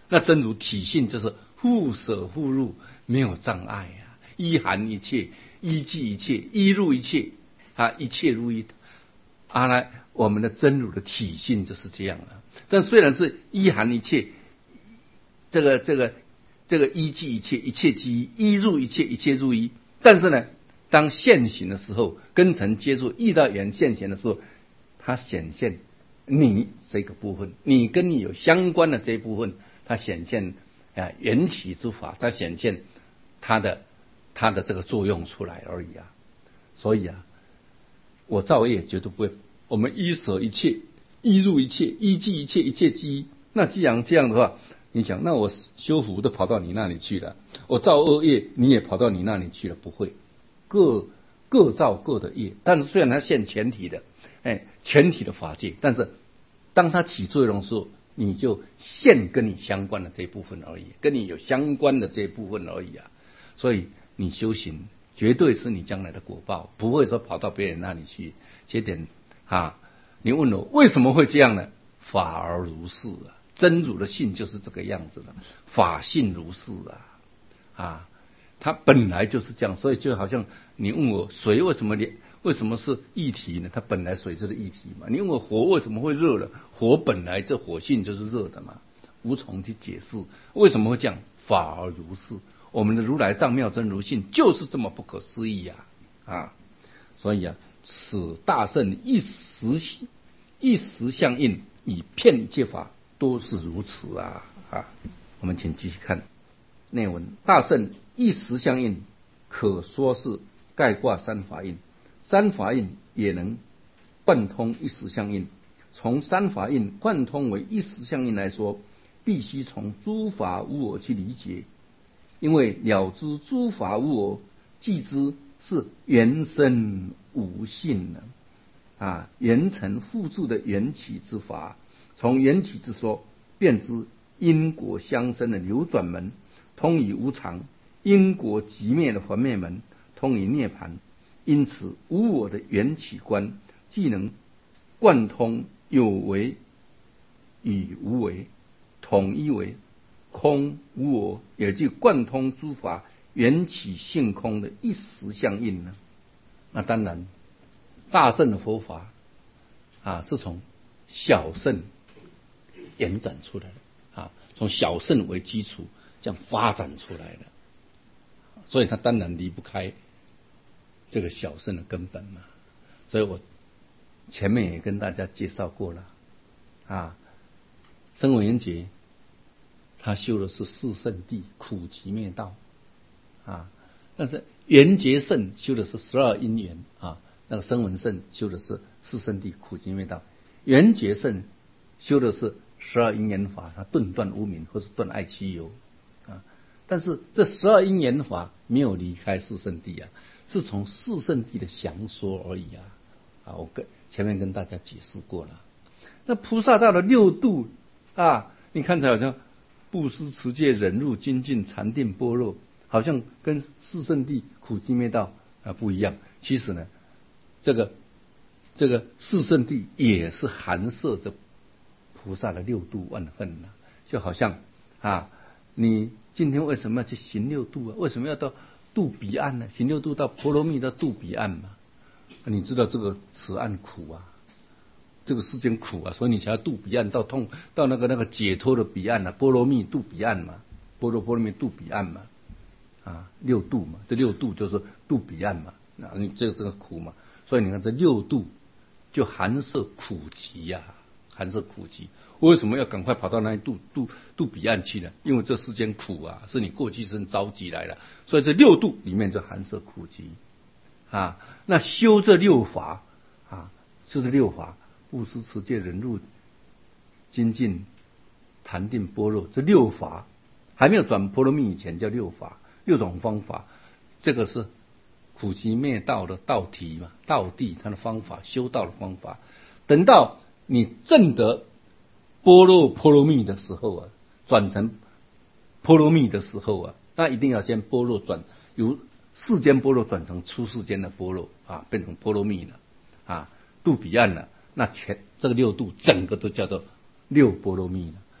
那真如体性就是互舍互入，没有障碍啊，依含一切，依据一切，依入一切啊，一切如一啊。来，我们的真如的体性就是这样啊。但虽然是依含一切，这个依据一切，一切即一，依入一切，一切入一。但是呢，当现行的时候，根尘接触遇到缘现前的时候，它显现你这个部分，你跟你有相关的这一部分，它显现缘起之法，它显现它的这个作用出来而已啊。所以啊，我造业绝对不会，我们依舍一切，依入一切，依据一切，一切即一。那既然这样的话，你想，那我修福都跑到你那里去了，我造恶业你也跑到你那里去了，不会，各造各的业。但是虽然它现全体的，全体的法界，但是当它起作用的时候，你就现跟你相关的这一部分而已，跟你有相关的这一部分而已啊。所以你修行绝对是你将来的果报，不会说跑到别人那里去。这点啊，你问我为什么会这样呢？法而如是啊。真如的性就是这个样子的，法性如是啊，它本来就是这样。所以就好像你问我水为什么是液体呢？它本来水就是液体嘛。你问我火为什么会热了？火本来这火性就是热的嘛，无从去解释为什么会这样。法而如是，我们的如来藏妙真如性就是这么不可思议啊！所以啊，此大圣一时相应，以遍一切法。都是如此啊！我们请继续看内文。大圣一时相应，可说是概括三法印。三法印也能贯通一时相应。从三法印贯通为一时相应来说，必须从诸法无我去理解。因为了知诸法无我，即知是缘生无性缘成复住的缘起之法。从缘起之说，便知因果相生的流转门，通于无常；因果寂灭的还灭门，通于涅槃。因此，无我的缘起观，既能贯通有为与无为，统一为空无我，也就贯通诸法缘起性空的一时相应呢。那当然，大乘的佛法是从小乘延展出来的从小乘为基础这样发展出来的，所以它当然离不开这个小乘的根本嘛。所以我前面也跟大家介绍过了声闻缘觉他修的是四圣谛苦集灭道但是缘觉圣修的是12因缘那个声闻圣修的是四圣谛苦集灭道，缘觉圣修的是12因缘法，它顿断无明或是断爱趣忧但是这12因缘法没有离开四圣谛是从四圣谛的详说而已我前面跟大家解释过了。那菩萨道的六度你看起来好像布施持戒忍辱精进禅定般若，好像跟四圣谛苦集灭道不一样。其实呢，这个四圣谛也是含摄着菩萨的六度万分就好像你今天为什么要去行六度为什么要到渡彼岸呢？行六度到波罗蜜到渡彼岸嘛。你知道这个此岸苦这个世间苦所以你才要渡彼岸到那个解脱的彼岸波罗蜜渡彼岸嘛，波罗蜜渡彼岸嘛六度嘛，这六度就是渡彼岸嘛，你这个苦嘛，所以你看这六度就含摄苦集含摄苦集。为什么要赶快跑到那里渡彼岸去呢？因为这世间苦是你过去生着急来的，所以这六度里面就含摄苦集那修这六法修这六法，布施持戒忍辱精进禅定般若，这六法还没有转波罗蜜以前叫六法，六种方法。这个是苦集灭道的道体嘛，道地它的方法，修道的方法。等到你证得般若波罗蜜的时候转成波罗蜜的时候那一定要先般若由世间般若转成出世间的般若变成波罗蜜了渡彼岸了，那这个六度整个都叫做六波罗蜜了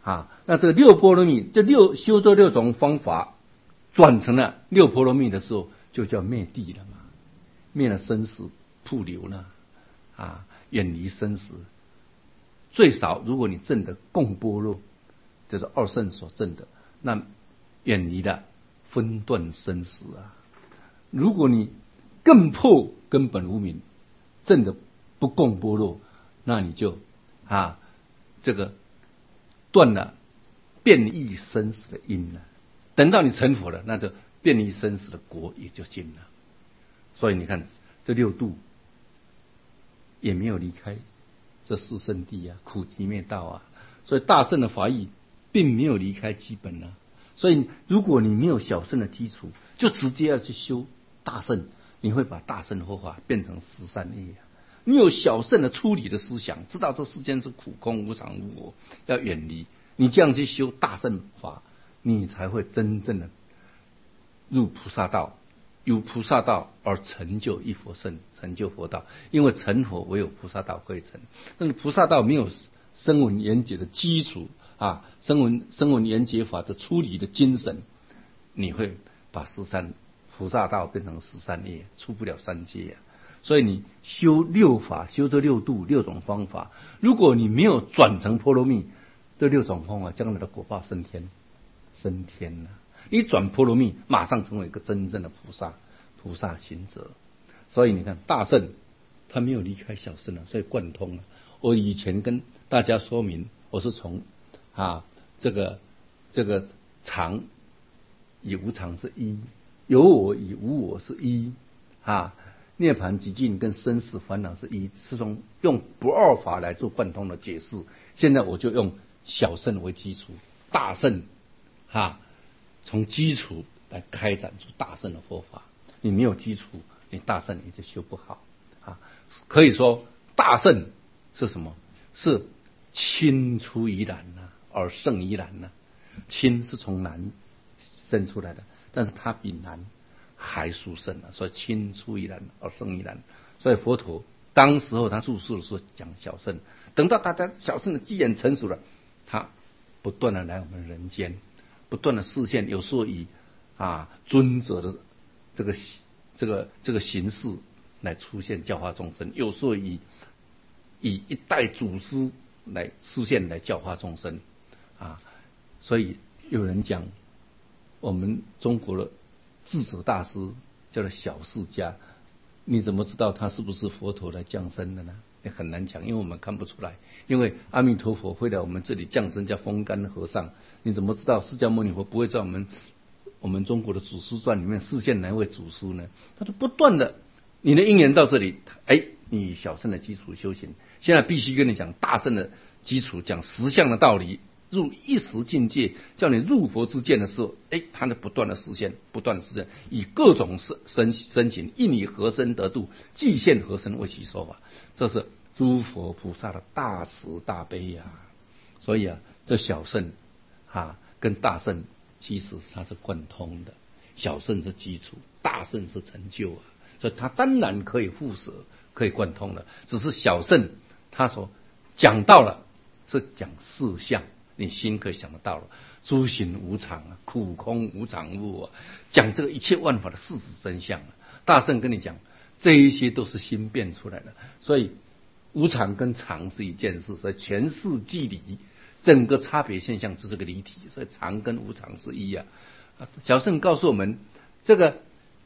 那这六波罗蜜，修这六种方法，转成了六波罗蜜的时候，就叫灭地了嘛，灭了生死瀑流了远离生死。最少如果你证的共般若，就是二圣所证的，那远离了分段生死如果你更破根本无明，证的不共般若，那你就这个断了变异生死的因了。等到你成佛了，那就变异生死的果也就尽了。所以你看这六度也没有离开这四圣谛苦集灭道所以大圣的法义并没有离开基本所以如果你没有小圣的基础，就直接要去修大圣，你会把大圣的佛法变成十三业你有小圣的出离的思想，知道这世间是苦空无常无我，要远离，你这样去修大圣法，你才会真正的入菩萨道，由菩萨道而成就一佛圣，成就佛道。因为成佛唯有菩萨道可以成，但是菩萨道没有声闻缘觉的基础声闻缘觉法的出离的精神，你会把菩萨道变成13业，出不了三界所以你修六法，修这六度六种方法，如果你没有转成波罗蜜，这六种方法将来的果报升天你转波罗蜜，马上成为一个真正的菩萨行者。所以你看大圣他没有离开小圣所以贯通了。我以前跟大家说明，我是从这个常与无常是一，有我与无我是一涅槃寂静跟生死烦恼是一，是从用不二法来做贯通的解释。现在我就用小圣为基础，大圣从基础来开展出大圣的佛法。你没有基础，你大圣也就修不好可以说大圣是什么？是亲出于蓝而胜于蓝亲是从蓝生出来的，但是它比蓝还殊胜所以亲出于蓝而胜于蓝。所以佛陀当时候他著述的时候讲小圣，等到大家小圣的机缘成熟了，他不断的来我们人间，不断的示现，有时候以尊者的这个形式来出现教化众生，有时候以一代祖师来出现来教化众生所以有人讲我们中国的智者大师叫做小释迦，你怎么知道他是不是佛陀来降生的呢？也很难讲，因为我们看不出来。因为阿弥陀佛会来我们这里降生叫风干和尚，你怎么知道释迦牟尼佛不会在我们中国的祖师传里面示现哪位祖师呢？他就不断的，你的因缘到这里，你小圣的基础修行，现在必须跟你讲大圣的基础，讲实相的道理，入一时境界，叫你入佛之见的时候，他就不断的实现，以各种身形，应以何身得度，即现何身为其说法。这是诸佛菩萨的大慈大悲所以这小圣跟大圣其实它是贯通的，小圣是基础，大圣是成就所以它当然可以互舍，可以贯通的。只是小圣他所讲到了是讲事相，你心可以想得到了，诸行无常苦空无常无我，讲这个一切万法的事实真相大圣跟你讲这一些都是心变出来的，所以无常跟常是一件事，所以全是即离，整个差别现象就是个离体，所以常跟无常是一小圣告诉我们，这个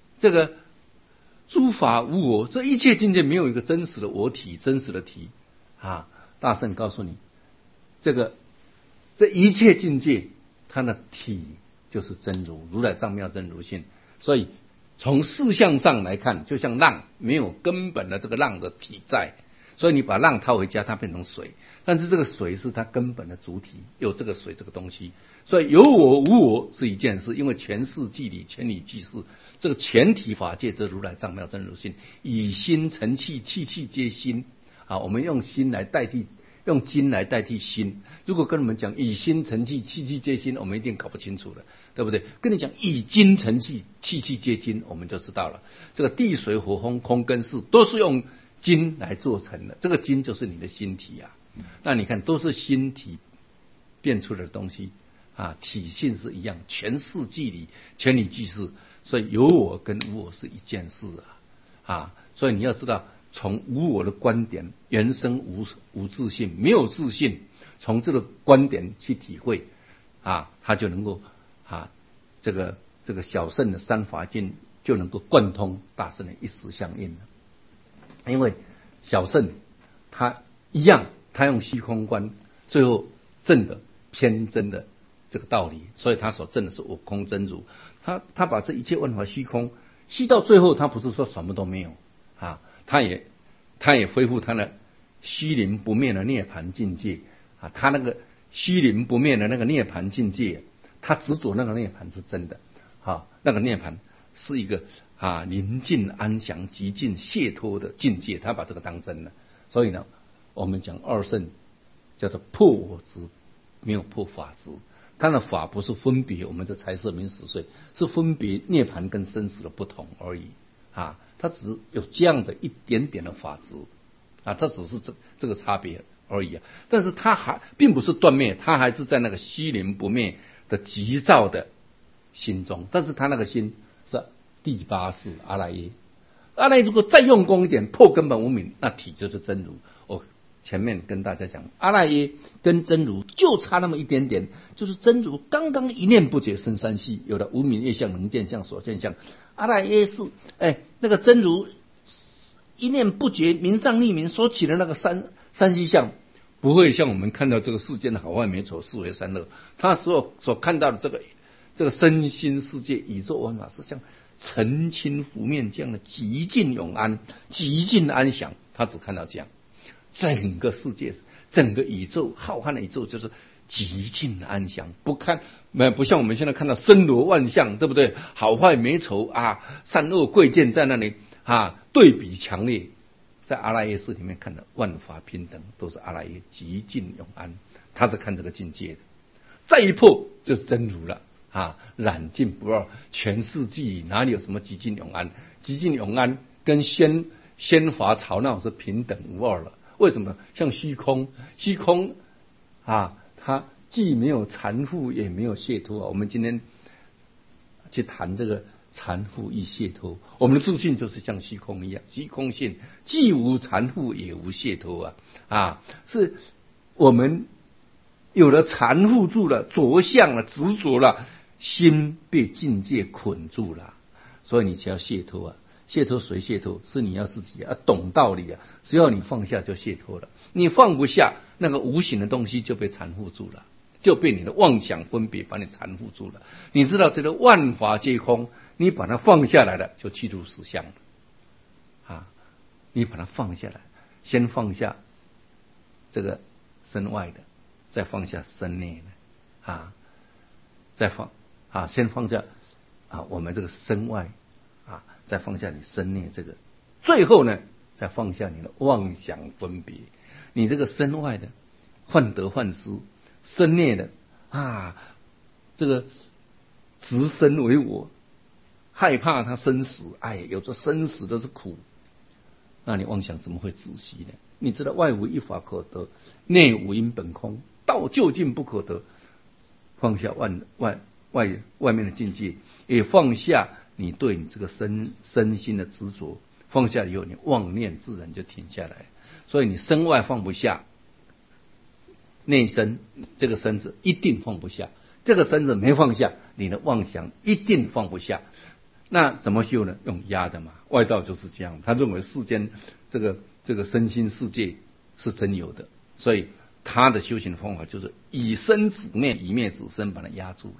诸法无我，这一切境界没有一个真实的我体，真实的体大圣告诉你，这一切境界它的体就是真如，如来藏妙真如性。所以从事相上来看，就像浪没有根本的这个浪的体在，所以你把浪掏回家，它变成水，但是这个水是它根本的主体，有这个水这个东西。所以有我无我是一件事，因为全事即理，全理即事，这个全体法界这如来藏妙真如性，以心成气，气气皆心我们用心来代替，用金来代替心。如果跟你们讲以心成气，气气皆心，我们一定搞不清楚了，对不对？跟你讲以金成气，气气皆金，我们就知道了。这个地水火风空跟识都是用金来做成的，这个金就是你的心体那你看都是心体变出来的东西体性是一样，全世界里全体即是，所以有我跟无我是一件事所以你要知道，从无我的观点，原生无自性，没有自性，从这个观点去体会他就能够这个小乘的三法境就能够贯通大乘的一时相应了。因为小乘他一样，他用虚空观，最后证的偏真的这个道理，所以他所证的是我空真如。他把这一切万法虚空虚到最后，他不是说什么都没有他也恢复他的虚灵不灭的涅槃境界他那个虚灵不灭的那个涅槃境界，他执着那个涅槃是真的那个涅槃是一个宁静安详极尽解脱的境界，他把这个当真了。所以呢，我们讲二圣叫做破我执，没有破法执。他的法不是分别我们这财色名食睡，是分别涅槃跟生死的不同而已他只是有这样的一点点的法执这只是这个差别而已但是他还并不是断灭，他还是在那个虚灵不灭的急躁的心中，但是他那个心是第八世阿赖耶。阿赖耶如果再用功一点，破根本无明，那体就是真如。我前面跟大家讲，阿赖耶跟真如就差那么一点点，就是真如刚刚一念不觉生三系，有了无明业相、能见相、所见相。阿赖耶是那个真如一念不觉明上逆明所起的那个三系相，不会像我们看到这个世间的好坏美丑是为三恶，他所看到的这个身心世界宇宙万法是像澄清湖面这样的极尽永安、极尽安详，他只看到这样。整个世界、整个宇宙浩瀚的宇宙就是极尽安详，不像我们现在看到森罗万象，对不对？好坏美丑善恶贵贱在那里对比强烈。在阿赖耶识里面看的万法平等，都是阿赖耶极尽永安，他是看这个境界的。再一破就是真如了染尽不二，全世界哪里有什么极尽永安？极尽永安跟仙法吵闹是平等无二了。为什么？像虚空它既没有缠缚，也没有解脱我们今天去谈这个缠缚与解脱，我们的自信就是像虚空一样，虚空性既无缠缚也无解脱是我们有了缠缚住了、着相了、执着了，心被境界捆住了，所以你才要解脱解脱谁解脱？是你要自己懂道理只要你放下就解脱了。你放不下，那个无形的东西就被缠缚住了，就被你的妄想分别把你缠缚住了。你知道这个万法皆空，你把它放下来了，就去除实相了你把它放下来，先放下这个身外的，再放下身内的再先放下我们这个身外再放下你身内这个，最后呢再放下你的妄想分别。你这个身外的患得患失，身内的这个执身为我，害怕他生死，有着生死都是苦，那你妄想怎么会止息呢？你知道外无一法可得，内无因本空，道究竟不可得。放下外面的境界，也放下你对你这个身心的执着，放下以后，你妄念自然就停下来。所以你身外放不下，内身这个身子一定放不下，这个身子没放下，你的妄想一定放不下。那怎么修呢？用压的嘛。外道就是这样，他认为世间这个身心世界是真有的，所以他的修行方法就是以身止灭，以灭止身，把它压住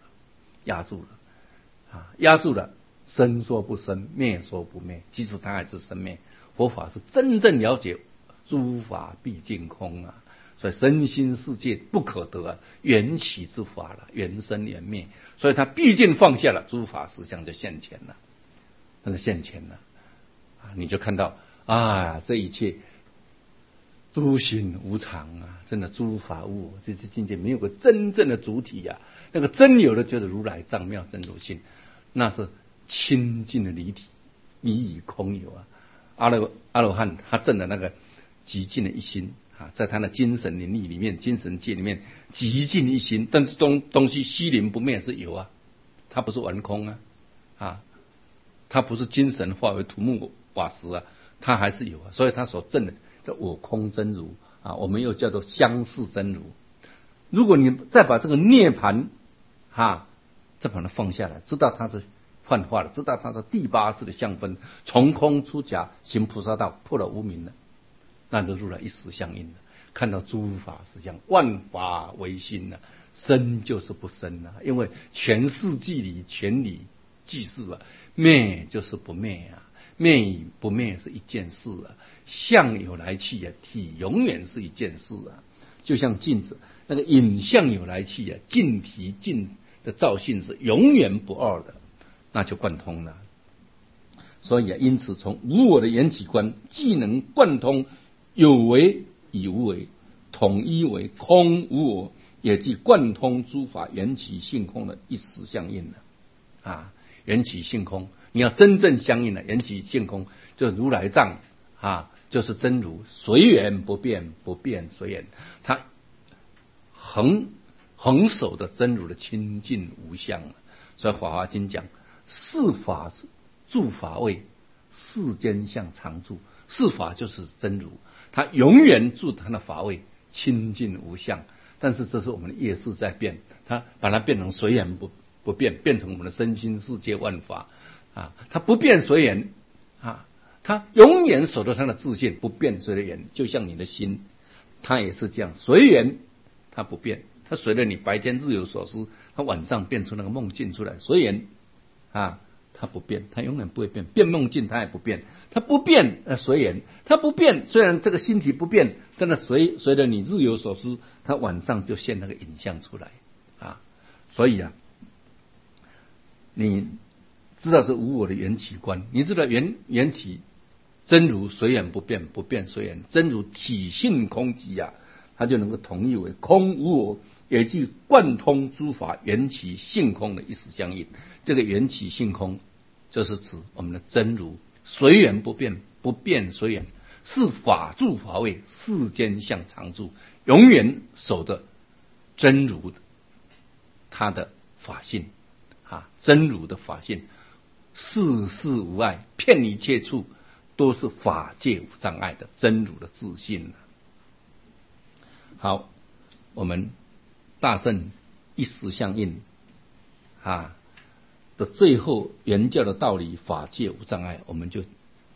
了，身说不生，灭说不灭，其实它还是生灭。佛法是真正了解诸法毕竟空所以身心世界不可得缘起之法了，缘生缘灭，所以他毕竟放下了，诸法实相就现前了。那个现前了你就看到这一切诸行无常真的诸法无我，这些境界没有个真正的主体那个真有的就是如来藏妙真如性，那是清净的离体，离以空有阿罗汉他证的那个极尽的一心在他的精神领域里面、精神界里面极尽一心，但是东西虚灵不灭是有啊，他不是完空他不是精神化为土木瓦石他还是有所以他所证的叫我空真如我们又叫做相似真如。如果你再把这个涅槃再把它放下来，知道它是幻化了，知道它是第八识的相分，从空出假，行菩萨道，破了无明了，那就入了一实相应了。看到诸法实相，万法唯心了，生就是不生了，因为全世纪里全理即是灭就是不灭灭与不灭是一件事相有来去体永远是一件事就像镜子，那个影像有来去镜体镜的照性是永远不二的，那就贯通了。所以因此从无我的缘起观，既能贯通有为与无为，统一为空无我，也即贯通诸法缘起性空的一实相应了缘起性空，你要真正相应了，缘起性空就如来藏就是真如，随缘不变，不变随缘，它恒守的真如的清净无相所以《法华经》讲四法住法位，世间相常住。四法就是真如，它永远住它的法位，清净无相。但是这是我们的业识在变，它把它变成随缘不变，变成我们的身心世界万法它不变随缘它永远守着它的自性，不变随缘。就像你的心，它也是这样，随缘它不变，它随着你白天日有所思，它晚上变出那个梦境出来，随缘它不变，它永远不会变，变梦境它也不变，它不变随缘，它不变，虽然这个心体不变，但是随着你日有所思，它晚上就现那个影像出来所以你知道这无我的缘起观，你知道缘起真如随缘不变，不变随缘，真如体性空寂它就能够统一为空无我，也即贯通诸法缘起性空的一实相应。这个缘起性空就是指我们的真如随缘不变，不变随缘，是法住法位，世间相常住，永远守着真如它的法性真如的法性，世事无碍，遍一切处都是法界无障碍的真如的自信好，我们大乘一实相应的最后原教的道理，法界无障碍，我们就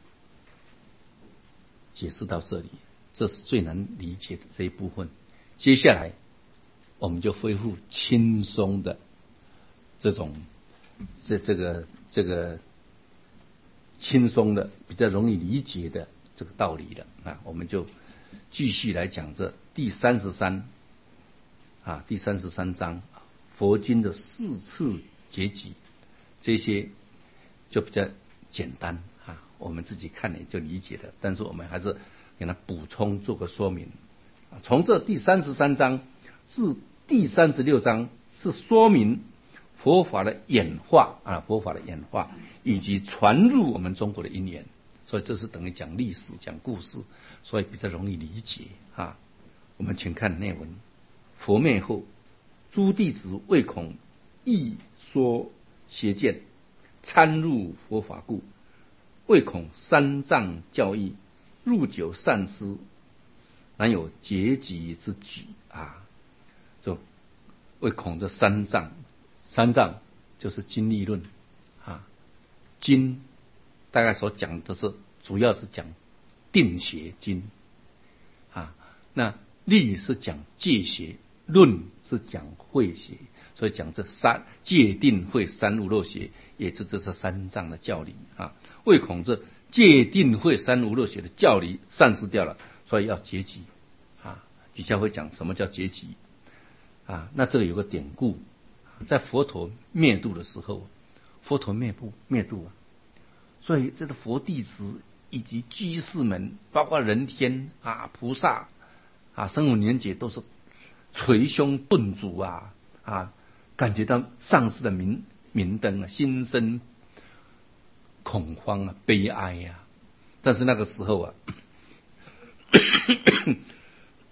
解释到这里，这是最难理解的这一部分。接下来我们就恢复轻松的这种这个轻松的比较容易理解的这个道理了我们就继续来讲这第33章佛经的4次结集，这些就比较简单我们自己看了就理解了，但是我们还是给它补充做个说明从这第33章至第36章是说明佛法的演化佛法的演化以及传入我们中国的因缘，所以这是等于讲历史讲故事，所以比较容易理解我们请看内文。佛灭后，诸弟子唯恐异说邪见参入佛法故，唯恐三藏教义入久善思，难有结集之举就唯恐这三藏就是经律论经大概所讲的是主要是讲定邪经那律是讲戒邪，论是讲慧邪，所以讲这戒定慧三无漏邪，也就这是三藏的教理唯恐这戒定慧三无漏邪的教理丧失掉了，所以要结集底下会讲什么叫结集那这个有个典故，在佛陀灭度的时候，佛陀灭度所以这个佛弟子以及居士们，包括人天菩萨声闻缘觉，都是捶胸顿足感觉到上师的明灯心生恐慌悲哀但是那个时候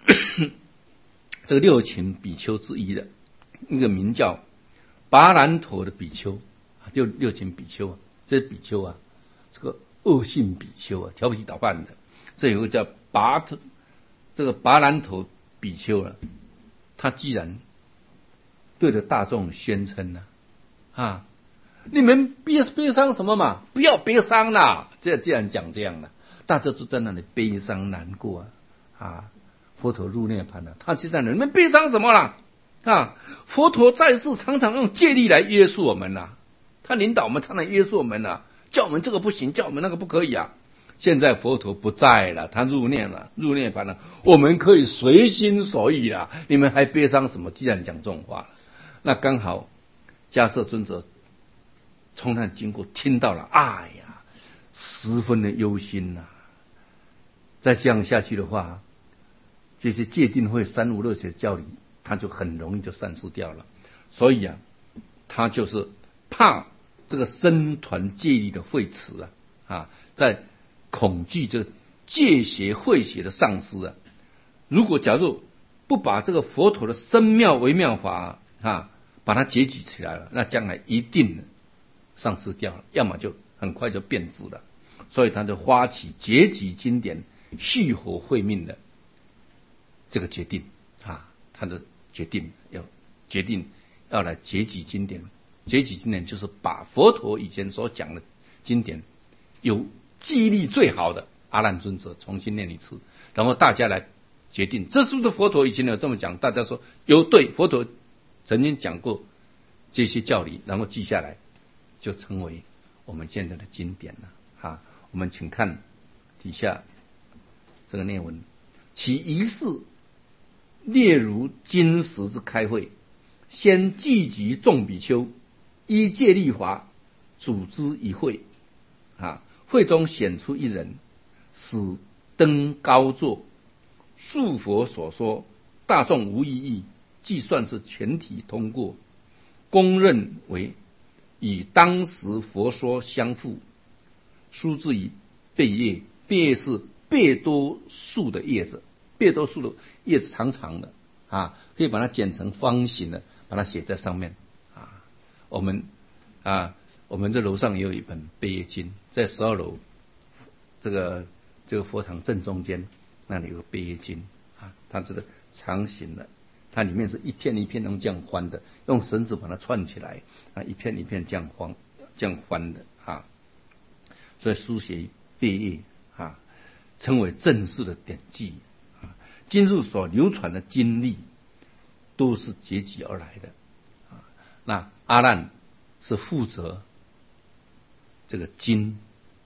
这个六群比丘之一的一个名叫拔兰陀的比丘，就六群比丘啊，这比丘啊，这个恶性比丘啊，调皮捣蛋的。这有个叫这个拔兰陀比丘啊，他既然对着大众宣称呢，你们悲伤什么嘛？不要悲伤啦！既然讲这样了，大家都在那里悲伤难过佛陀入涅槃了，他就在那里，你们悲伤什么啦？佛陀在世常常用戒律来约束我们啦，他领导我们，常常约束我们啦，叫我们这个不行，叫我们那个不可以啊。现在佛陀不在了，他入涅槃了，我们可以随心所欲啦。你们还悲伤什么？既然讲这种话，那刚好迦叶尊者从那经过，听到了，哎呀，十分的忧心呐。再这样下去的话，这些戒定慧三无漏学教理，他就很容易就散失掉了。所以他就是怕这个僧团戒律的废弛在恐惧这个戒学慧学的丧失如果假如不把这个佛陀的深妙微妙法把它结集起来了，那将来一定丧失掉了，要么就很快就变质了。所以他就发起结集经典、续活慧命的这个决定他的决定要来结集经典。结集经典就是把佛陀以前所讲的经典，有记忆力最好的阿难尊者重新念一次，然后大家来决定，这是不是佛陀以前有这么讲？大家说对，佛陀曾经讲过这些教理，然后记下来，就成为我们现在的经典了我们请看底下这个内文，其仪式列如今时之开会，先聚集众比丘，依戒律法组织一会会中选出一人，使登高座，述佛所说，大众无异议，即算是全体通过，公认为与当时佛说相符。书自于贝叶，贝叶是贝多树的叶子，贝多树的叶子长长的可以把它剪成方形的，把它写在上面我们这楼上也有一本贝叶经，在12楼这个佛堂正中间，那里有个贝叶经它这个长形的，它里面是一片一片用这样翻的，用绳子把它串起来一片一片这样翻的所以书写贝叶称为正式的典籍今日所流传的经历都是结集而来的那阿难是负责这个经，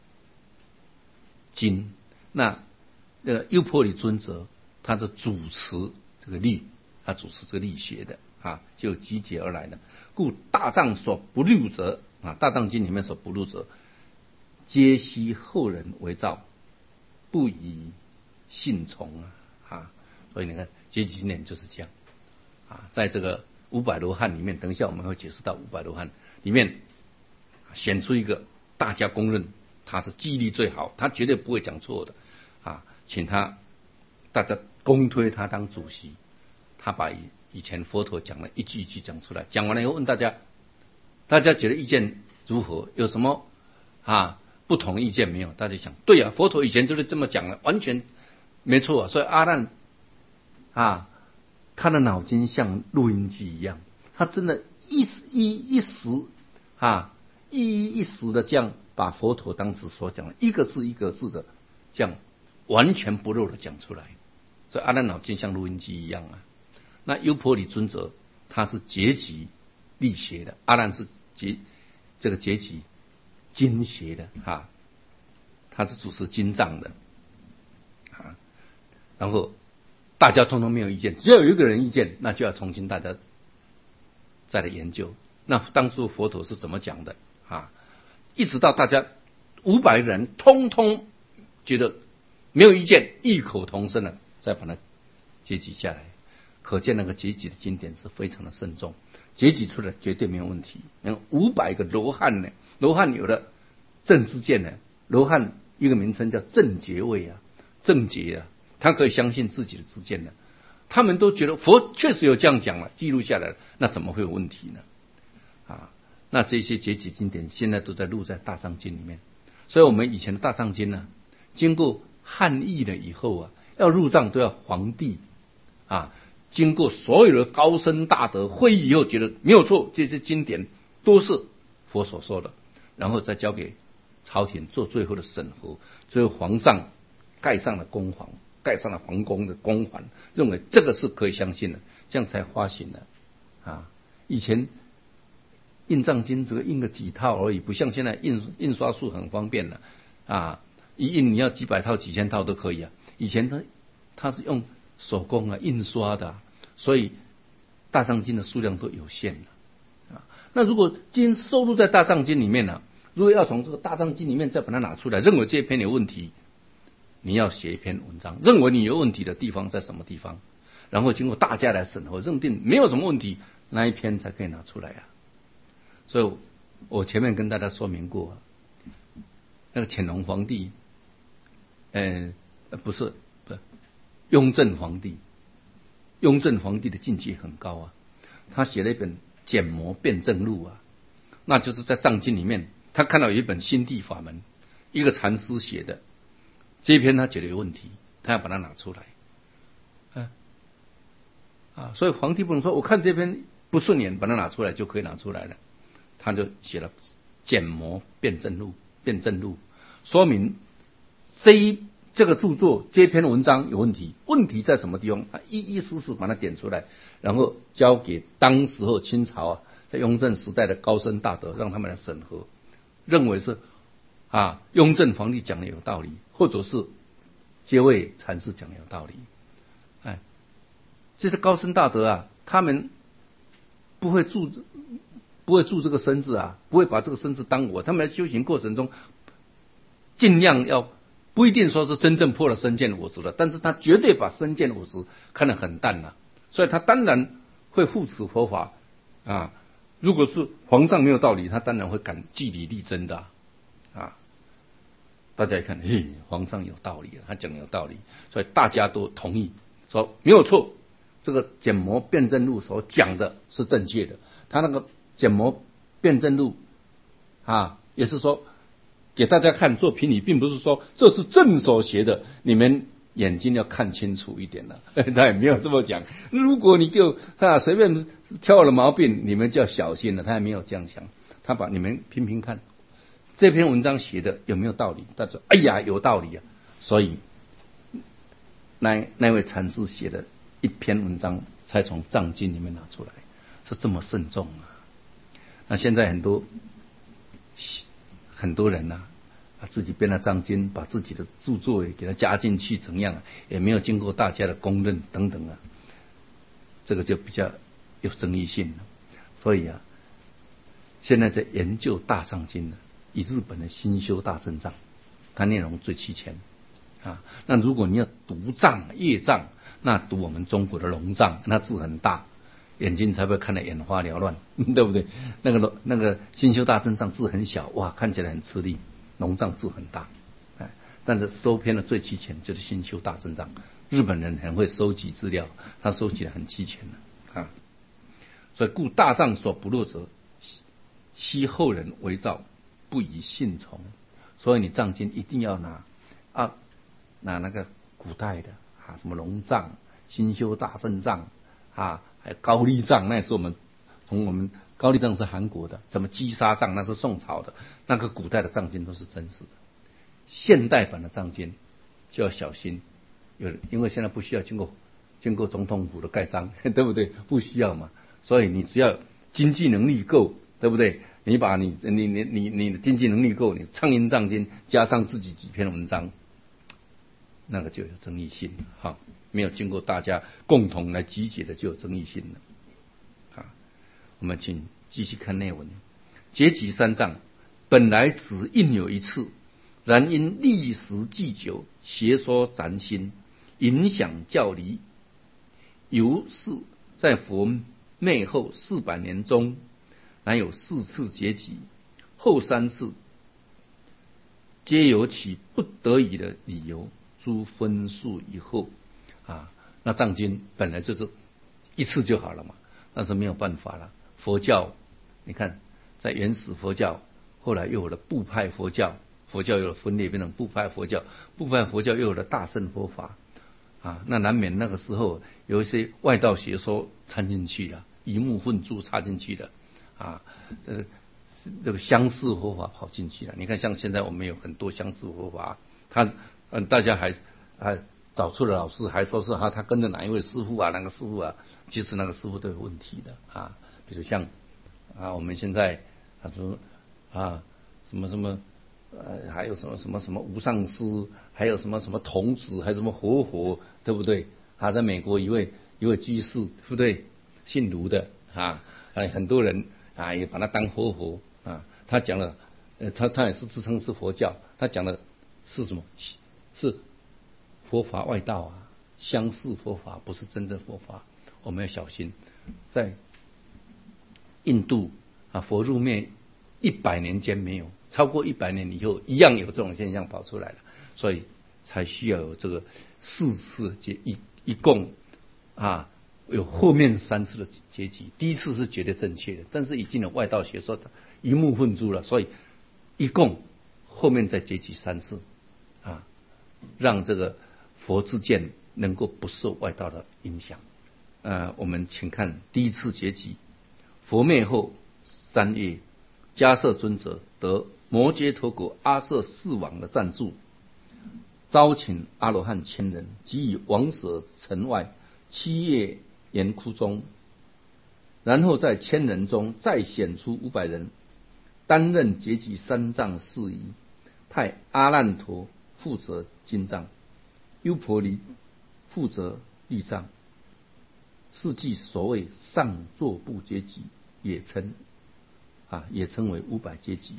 那优婆里尊者他是主持这个律，他主持这个律学的就集结而来的。故大藏所不入者大藏经里面所不入者，皆悉后人为造，不以信从所以你看结集经典就是这样在这个500罗汉里面，等一下我们会解释到500罗汉里面选出一个大家公认他是记忆力最好，他绝对不会讲错的请大家公推他当主席，他把以前佛陀讲的一句一句讲出来，讲完了以后问大家觉得意见如何？有什么不同的意见没有？大家想，对佛陀以前就是这么讲的，完全没错所以阿难他的脑筋像录音机一样，他真的一时的这样把佛陀当时所讲的一个字一个字的这样完全不漏的讲出来，所以阿难脑筋像录音机一样那优婆里尊者他是结集力学的，阿难是这个结集经学的他是主持经藏的然后大家通通没有意见，只要有一个人意见，那就要重新大家再来研究。那当初佛陀是怎么讲的一直到大家500人通通觉得没有意见，异口同声了，再把它结集下来。可见那个结集的经典是非常的慎重，结集出来绝对没有问题。500个罗汉呢，罗汉有了正知见呢，罗汉一个名称叫正觉位正觉他可以相信自己的知见的他们都觉得佛确实有这样讲了，记录下来了，那怎么会有问题呢？那这些解解经典现在都在录在大藏经里面，所以我们以前的大藏经呢，经过汉译了以后啊，要入藏都要皇帝经过所有的高僧大德会议以后，觉得没有错，这些经典都是佛所说的，然后再交给朝廷做最后的审核，最后皇上盖上了宫环，盖上了皇宫的宫环，认为这个是可以相信的，这样才发行的以前印藏经只印个几套而已，不像现在印刷术很方便了一印你要几百套几千套都可以以前它是用手工印刷的所以大藏经的数量都有限的那如果经收录在大藏经里面呢，如果要从这个大藏经里面再把它拿出来，认为这篇有问题，你要写一篇文章，认为你有问题的地方在什么地方，然后经过大家来审核认定没有什么问题，那一篇才可以拿出来所以我前面跟大家说明过那个乾隆皇帝不是雍正皇帝的境界很高他写了一本简摩辩证录那就是在藏经里面他看到有一本心地法门，一个禅师写的这一篇，他觉得有问题，他要把它拿出来所以皇帝不能说我看这篇不顺眼把它拿出来就可以拿出来了，他就写了简摩辩证录，说明这个著作这篇文章有问题，问题在什么地方，一丝丝把它点出来，然后交给当时候清朝在雍正时代的高僧大德，让他们来审核，认为是雍正皇帝讲的有道理，或者是这位禅师讲的有道理。这些高僧大德他们不会住这个身子不会把这个身子当我，他们在修行过程中尽量要不一定说是真正破了身见我执了，但是他绝对把身见我执看得很淡所以他当然会护持佛法如果是皇上没有道理，他当然会敢据理力争的大家一看皇上有道理他讲有道理，所以大家都同意说没有错，这个简摩辩证录所讲的是正确的。他那个简摩辩证录也是说给大家看做评理，并不是说这是正所写的，你们眼睛要看清楚一点他也没有这么讲。如果你就随便挑了毛病，你们就要小心了，他也没有这样讲。他把你们评评看这篇文章写的有没有道理，他说哎呀有道理所以那位禅师写的一篇文章才从藏经里面拿出来，是这么慎重那现在很多人自己编了藏经，把自己的著作也给它加进去，怎样也没有经过大家的公认等等这个就比较有争议性了。所以现在在研究大藏经以日本的新修大正藏，它内容最齐全那如果你要读藏阅藏，那读我们中国的龙藏，那字很大，眼睛才会看得眼花缭乱对不对？那个新修大正藏字很小，哇，看起来很吃力，龙藏字很大但是收编的最齐全就是新修大正藏。日本人很会收集资料，他收集的很齐全所以故大藏所不落者，悉后人为造，不宜信从。所以你藏经一定要拿那个古代的什么龙藏、新修大正藏还有高丽藏，那也是我们高丽藏是韩国的，什么积沙藏那是宋朝的，那个古代的藏经都是真实的。现代版的藏经就要小心，因为现在不需要经过总统府的盖章对不对？不需要嘛，所以你只要经济能力够，对不对？你把你的经济能力够，你畅印藏经加上自己几篇文章，那个就有争议性没有经过大家共同来集结的就有争议性了我们请继续看内文。结集三藏本来只印有一次，然因历时既久，邪说杂心，影响教理，由是在佛灭后400年中，乃有4次结集，后3次皆有其不得已的理由，诸分数以后那那藏经本来就是一次就好了嘛，但是没有办法了。佛教，你看，在原始佛教，后来又有了部派佛教，佛教有了分裂变成部派佛教，部派佛教又有了大乘佛法啊，那难免那个时候有一些外道学说掺进去了，鱼目混珠插进去了啊，这个相似佛法跑进去了。你看，像现在我们有很多相似佛法，大家还找出了老师，还说是他跟着哪一位师傅啊，哪个师傅啊，其实那个师傅都有问题的啊。比如像我们现在说什么还有什么无上师，还有什么童子，还有什么活佛，对不对？在美国一位居士，对不对？姓卢的很多人也把他当活佛他讲了，他也是自称是佛教，他讲的是什么？是佛法外道相似佛法，不是真正佛法，我们要小心。在印度佛入灭100年间没有，超过100年以后一样有这种现象跑出来了，所以才需要有这个4次一共有后面3次的结集。第一次是绝对正确的，但是已经有外道学说鱼目混珠了，所以一共后面再结集3次让这个佛之见能够不受外道的影响。我们请看第一次结集。佛灭后3月，迦摄尊者得摩揭陀国阿舍世王的赞助，招请阿罗汉1000人，即以王舍城外7叶岩窟中，然后在1000人中再选出500人，担任结集3藏事宜，派阿难陀负责经藏，优婆离负责律藏，是即所谓上座部结集，也称为500结集。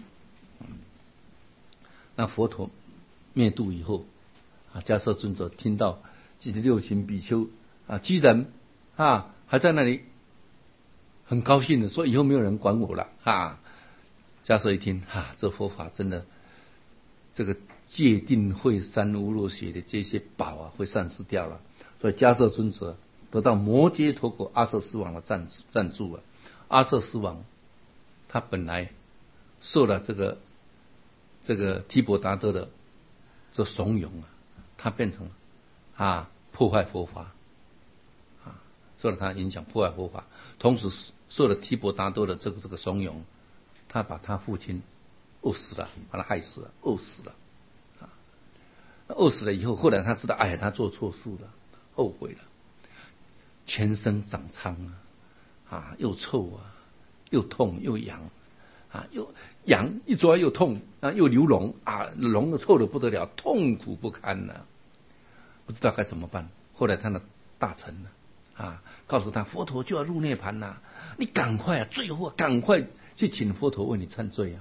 那佛陀灭度以后迦摄尊者听到这些6群比丘居然还在那里很高兴的说，以后没有人管我了迦摄一听这佛法真的，这个戒定慧三无漏学的这些宝会散失掉了，所以迦摄尊者得到摩揭陀国阿舍世王的赞助阿舍世王他本来受了这个提婆达多的这怂恿他变成破坏佛法受了他影响破坏佛法，同时受了提婆达多的这个怂恿，他把他父亲饿死了，把他害死了，饿死了饿死了以后，后来他知道他做错事了，后悔了，全身长疮又臭又痛又痒又痒一抓又痛又流脓脓臭得不得了，痛苦不堪不知道该怎么办。后来他的大臣告诉他，佛陀就要入涅盘你赶快最后赶快去请佛陀为你忏罪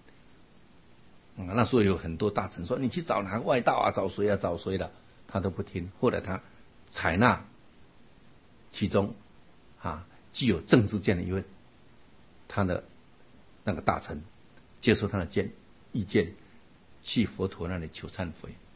那时候有很多大臣说，你去找哪个外道找谁找谁的，他都不听。后来他采纳其中具有政治见的一位他的那个大臣，接受他的意见，去佛陀那里求忏悔。